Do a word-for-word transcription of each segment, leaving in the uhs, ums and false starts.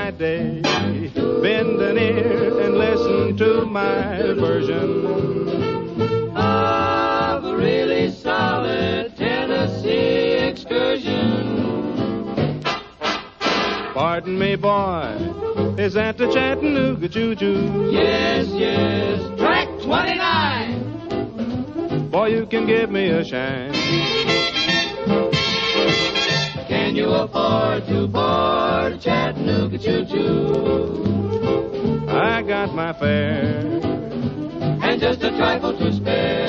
my day. Bend an ear and listen to my version of a really solid Tennessee excursion. Pardon me, boy, is that the Chattanooga choo-choo? Yes, yes, track twenty-nine. Boy, you can give me a shine. Can you afford to board a Chattanooga choo-choo? I got my fare and just a trifle to spare.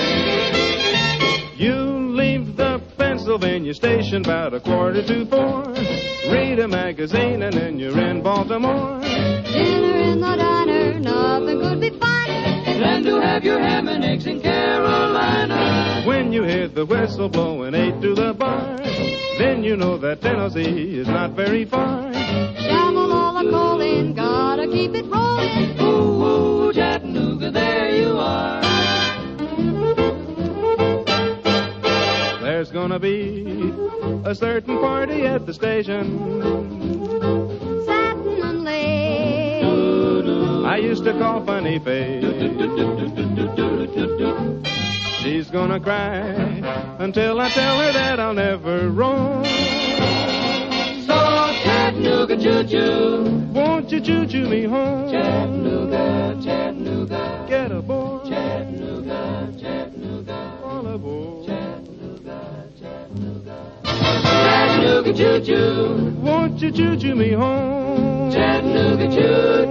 You leave the Pennsylvania station about a quarter to four. Read a magazine and then you're in Baltimore. Dinner in the diner, nothing could be finer than to have your ham and eggs in Carolina. When you hear the whistle blowing eight to the bar, then you know that Tennessee is not very far. Shovel all the coal in, gotta keep it rolling. Ooh, ooh, Chattanooga, there you are. There's gonna be a certain party at the station. Satin and lace. I used to call Funny Face. She's gonna cry until I tell her that I'll never roam. So Chattanooga choo-choo, won't you choo-choo me home? Chattanooga, Chattanooga, get aboard. Chattanooga, Chattanooga, all aboard. Chattanooga, Chattanooga, Chattanooga choo-choo, won't you choo-choo me home? Chattanooga choo-choo.